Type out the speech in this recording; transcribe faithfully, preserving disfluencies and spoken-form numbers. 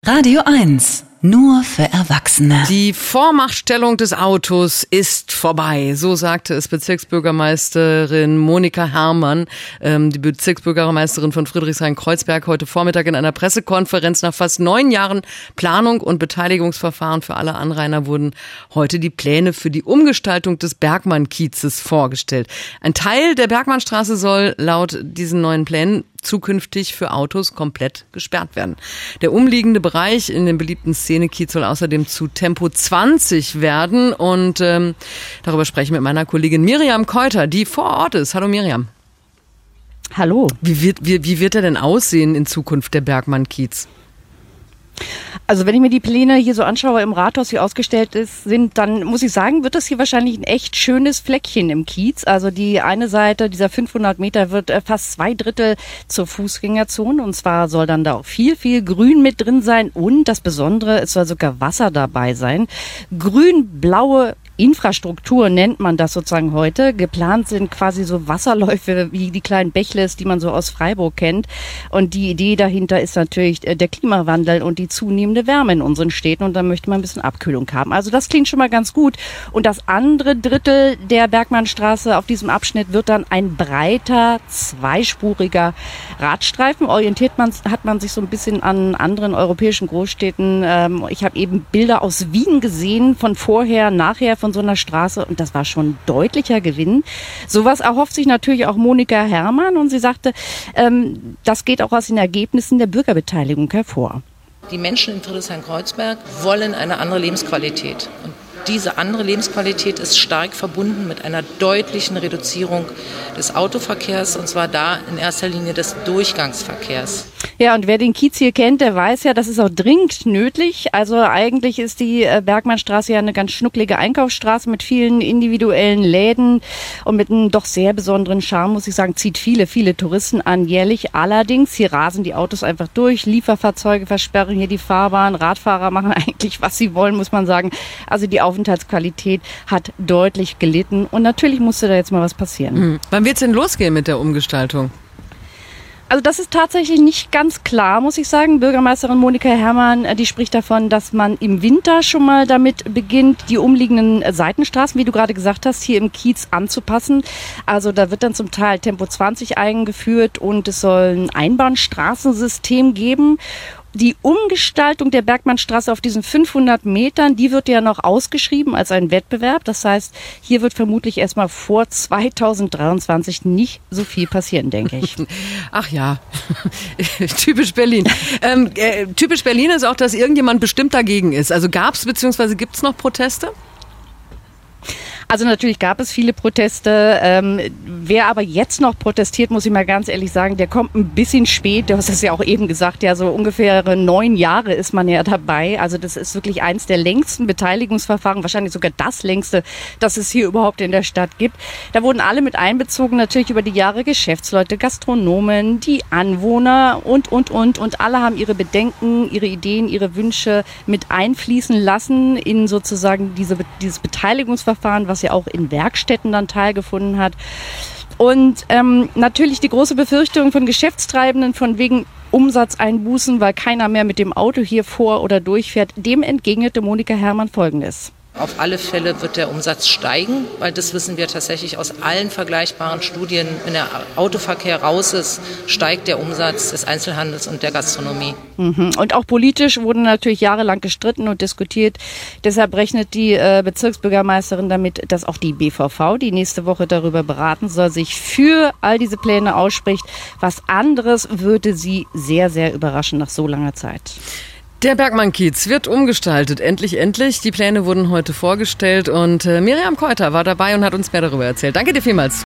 Radio eins. Nur für Erwachsene. Die Vormachtstellung des Autos ist vorbei. So sagte es Bezirksbürgermeisterin Monika Herrmann, ähm, die Bezirksbürgermeisterin von Friedrichshain-Kreuzberg, heute Vormittag in einer Pressekonferenz. Nach fast neun Jahren Planung und Beteiligungsverfahren für alle Anrainer wurden heute die Pläne für die Umgestaltung des Bergmann-Kiezes vorgestellt. Ein Teil der Bergmannstraße soll laut diesen neuen Plänen zukünftig für Autos komplett gesperrt werden. Der umliegende Bereich in dem beliebten Szenekiez soll außerdem zu Tempo zwanzig werden und ähm, darüber spreche ich mit meiner Kollegin Miriam Keuter, die vor Ort ist. Hallo Miriam. Hallo. Wie wird, wie, wie wird er denn aussehen in Zukunft, der Bergmann-Kiez? Also wenn ich mir die Pläne hier so anschaue im Rathaus, wie ausgestellt ist, sind, dann muss ich sagen, wird das hier wahrscheinlich ein echt schönes Fleckchen im Kiez. Also die eine Seite dieser fünfhundert Meter wird fast zwei Drittel zur Fußgängerzone. Und zwar soll dann da auch viel, viel Grün mit drin sein. Und das Besondere, es soll sogar Wasser dabei sein. Grün-blaue Infrastruktur nennt man das sozusagen heute. Geplant sind quasi so Wasserläufe wie die kleinen Bächles, die man so aus Freiburg kennt. Und die Idee dahinter ist natürlich der Klimawandel und die zunehmende Wärme in unseren Städten. Und da möchte man ein bisschen Abkühlung haben. Also das klingt schon mal ganz gut. Und das andere Drittel der Bergmannstraße auf diesem Abschnitt wird dann ein breiter, zweispuriger Radstreifen. Orientiert man, hat man sich so ein bisschen an anderen europäischen Großstädten. Ich habe eben Bilder aus Wien gesehen, von vorher, nachher, von so einer Straße, und das war schon deutlicher Gewinn. Sowas erhofft sich natürlich auch Monika Herrmann, und sie sagte, ähm, das geht auch aus den Ergebnissen der Bürgerbeteiligung hervor. Die Menschen in Friedrichshain-Kreuzberg wollen eine andere Lebensqualität. Und diese andere Lebensqualität ist stark verbunden mit einer deutlichen Reduzierung des Autoverkehrs, und zwar da in erster Linie des Durchgangsverkehrs. Ja, und wer den Kiez hier kennt, der weiß ja, das ist auch dringend nötig. Also eigentlich ist die Bergmannstraße ja eine ganz schnucklige Einkaufsstraße mit vielen individuellen Läden und mit einem doch sehr besonderen Charme, muss ich sagen, zieht viele, viele Touristen an jährlich. Allerdings, hier rasen die Autos einfach durch, Lieferfahrzeuge versperren hier die Fahrbahn, Radfahrer machen eigentlich, was sie wollen, muss man sagen. Also die Aufenthaltsqualität hat deutlich gelitten, und natürlich musste da jetzt mal was passieren. Mhm. Wann wird's denn losgehen mit der Umgestaltung? Also das ist tatsächlich nicht ganz klar, muss ich sagen. Bürgermeisterin Monika Herrmann, die spricht davon, dass man im Winter schon mal damit beginnt, die umliegenden Seitenstraßen, wie du gerade gesagt hast, hier im Kiez anzupassen. Also da wird dann zum Teil Tempo zwanzig eingeführt, und es soll ein Einbahnstraßensystem geben. Die Umgestaltung der Bergmannstraße auf diesen fünfhundert Metern, die wird ja noch ausgeschrieben als ein Wettbewerb. Das heißt, hier wird vermutlich erstmal vor zweitausenddreiundzwanzig nicht so viel passieren, denke ich. Ach ja, typisch Berlin. Ähm, äh, typisch Berlin ist auch, dass irgendjemand bestimmt dagegen ist. Also gab es bzw. gibt es noch Proteste? Also natürlich gab es viele Proteste. Ähm, wer aber jetzt noch protestiert, muss ich mal ganz ehrlich sagen, der kommt ein bisschen spät. Du hast es ja auch eben gesagt, ja, so ungefähr neun Jahre ist man ja dabei. Also das ist wirklich eins der längsten Beteiligungsverfahren, wahrscheinlich sogar das längste, das es hier überhaupt in der Stadt gibt. Da wurden alle mit einbezogen, natürlich über die Jahre Geschäftsleute, Gastronomen, die Anwohner und, und, und. Und alle haben ihre Bedenken, ihre Ideen, ihre Wünsche mit einfließen lassen in sozusagen diese, dieses Beteiligungsverfahren, was ja auch in Werkstätten dann teilgefunden hat. Und ähm, natürlich die große Befürchtung von Geschäftstreibenden von wegen Umsatzeinbußen, weil keiner mehr mit dem Auto hier vor oder durchfährt. Dem entgegnete Monika Herrmann Folgendes. Auf alle Fälle wird der Umsatz steigen, weil das wissen wir tatsächlich aus allen vergleichbaren Studien. Wenn der Autoverkehr raus ist, steigt der Umsatz des Einzelhandels und der Gastronomie. Mhm. Und auch politisch wurde natürlich jahrelang gestritten und diskutiert. Deshalb rechnet die äh, Bezirksbürgermeisterin damit, dass auch die B V V, die nächste Woche darüber beraten soll, sich für all diese Pläne ausspricht. Was anderes würde sie sehr, sehr überraschen nach so langer Zeit. Der Bergmann-Kiez wird umgestaltet. Endlich, endlich. Die Pläne wurden heute vorgestellt, und äh, Miriam Keuter war dabei und hat uns mehr darüber erzählt. Danke dir vielmals.